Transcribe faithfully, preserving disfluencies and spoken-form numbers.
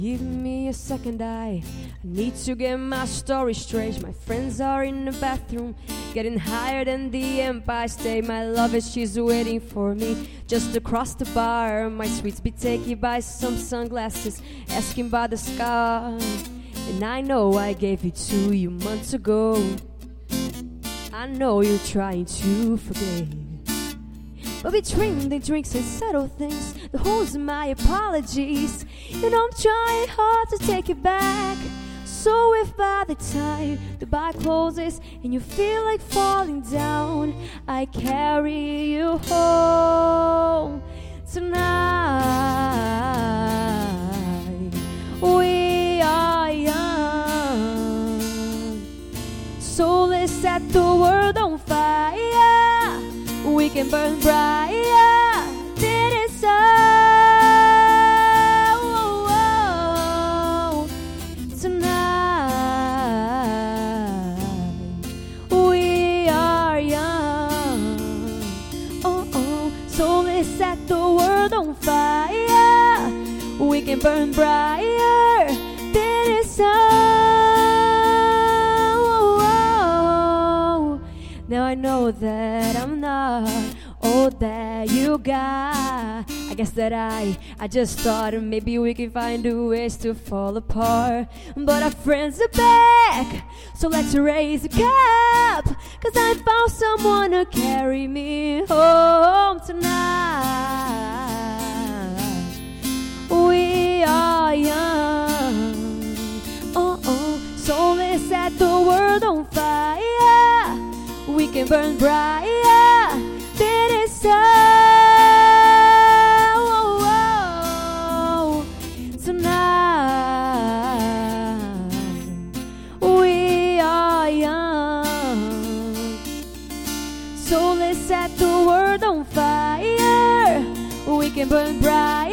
Give me a second, I need to get my story straight. My friends are in the bathroom, getting higher than the Empire State. My lover, she's waiting for me just across the bar. My sweets be taken by some sunglasses, asking about the scar. And I know I gave it to you months ago. I know you're trying to forget, but between the drinks and subtle things, the holes in my apologies, you know I'm trying hard to take it back. So if by the time the bar closes and you feel like falling down, I carry you home tonight. We are young, so let's set the world on fire. We can burn brighter than it's so. Tonight we are young. Oh oh, so let's set the world on fire. We can burn brighter than it's so. Now I know that I'm not all that you got. I guess that I, I just thought maybe we could find a ways to fall apart. But our friends are back, so let's raise a cup, 'cause I found someone to carry me home tonight. We are young. Oh oh, so let's set the world on fire. We can burn brighter than it's so. Tonight we are young, so let's set the world on fire. We can burn bright